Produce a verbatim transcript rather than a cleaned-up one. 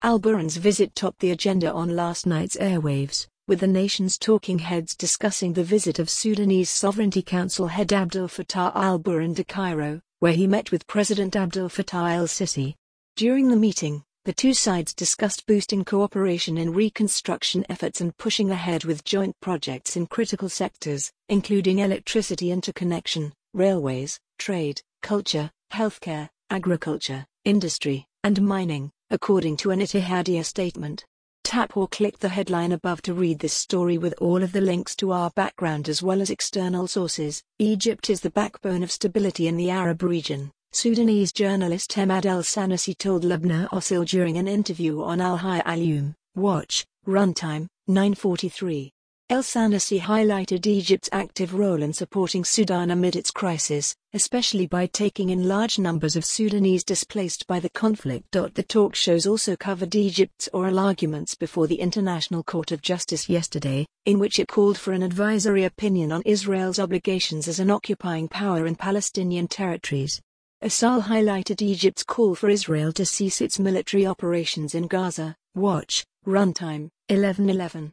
Al-Burhan's visit topped the agenda on last night's airwaves, with the nation's talking heads discussing the visit of Sudanese Sovereignty Council head Abdel Fattah al-Burhan to Cairo, where he met with President Abdel Fattah el-Sisi. During the meeting, the two sides discussed boosting cooperation in reconstruction efforts and pushing ahead with joint projects in critical sectors, including electricity interconnection, railways, trade, culture, healthcare, agriculture, industry, and mining, according to an Ittihadiyya statement. Tap or click the headline above to read this story with all of the links to our background as well as external sources. Egypt is the backbone of stability in the Arab region, Sudanese journalist Emad El-Sanasi told Lubna Osil during an interview on Al-Hayya Al-Yawm. Watch, runtime, nine forty-three. El-Sanasi highlighted Egypt's active role in supporting Sudan amid its crisis, especially by taking in large numbers of Sudanese displaced by the conflict. The talk shows also covered Egypt's oral arguments before the International Court of Justice yesterday, in which it called for an advisory opinion on Israel's obligations as an occupying power in Palestinian territories. Asal highlighted Egypt's call for Israel to cease its military operations in Gaza. Watch, runtime, eleven eleven.